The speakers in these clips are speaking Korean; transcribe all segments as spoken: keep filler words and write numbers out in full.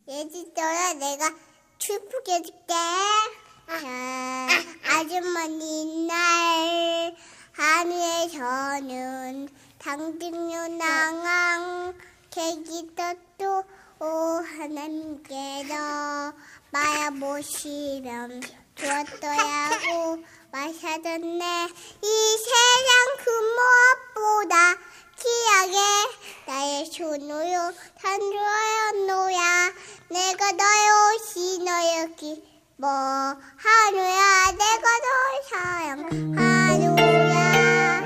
예지도야 내가 축복해 줄게. 아, 아주머니 날 하늘에서는 당등요낭앙 계기도 오 하나님께서 바라보시면 주었더라고 마셔졌네. 이 세상 그 무엇보다 귀하게 나의 손으로 산주하였노야. 내가 너의 옷이 너의 기뻐 하노야. 내가 너를 사랑하노야.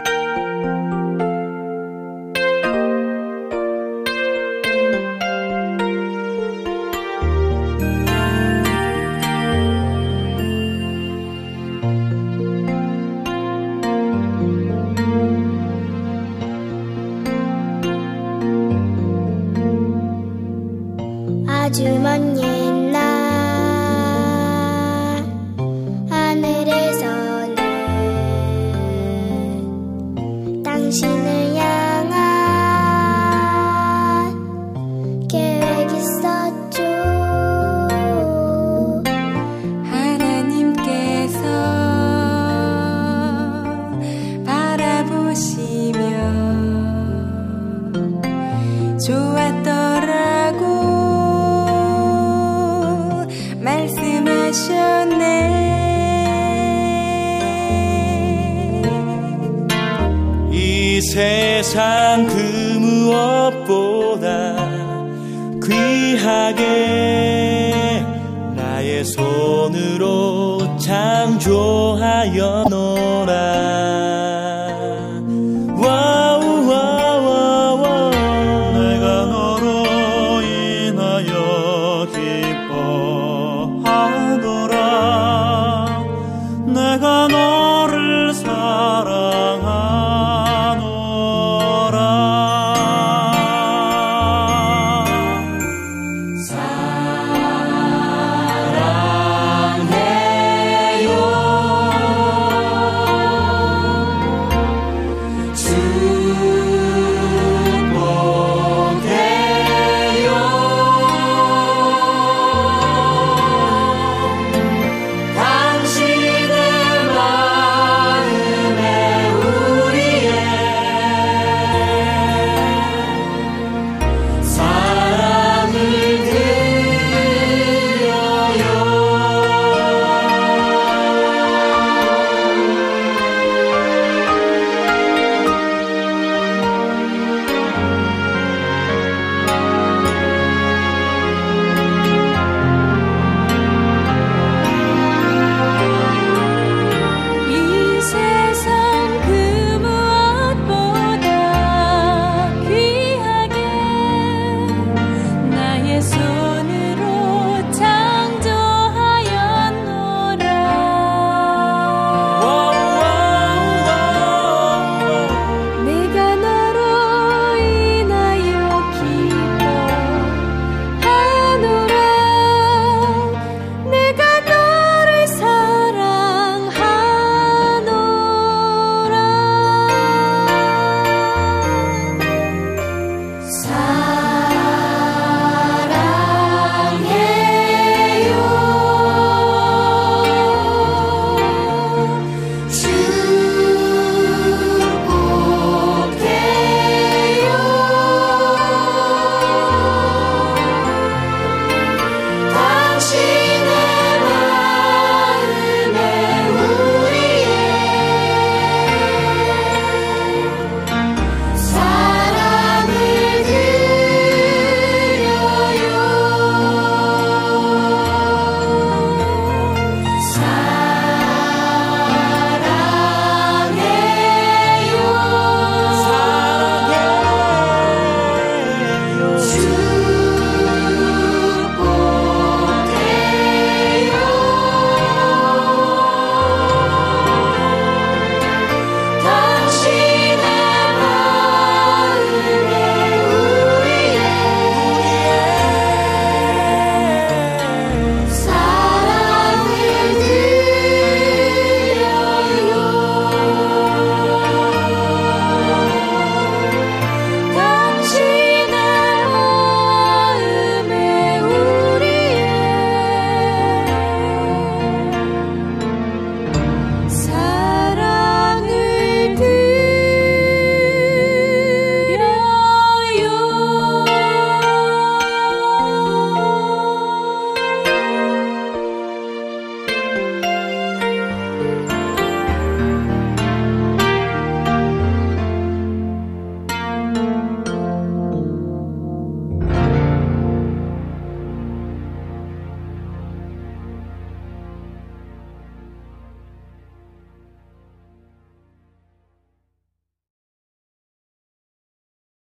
아주 먼 옛날 하늘에서는 당신을 향한 계획 있었죠. 하나님께서 바라보시며 좋았더라고 말씀하셨네. 이 세상 그 무엇보다 귀하게 나의 손으로 창조하였노라. 와우 와우 와우 내가 너로 인하여 기뻐하노라. 내가 너를 사랑하노라. 사랑해요. 주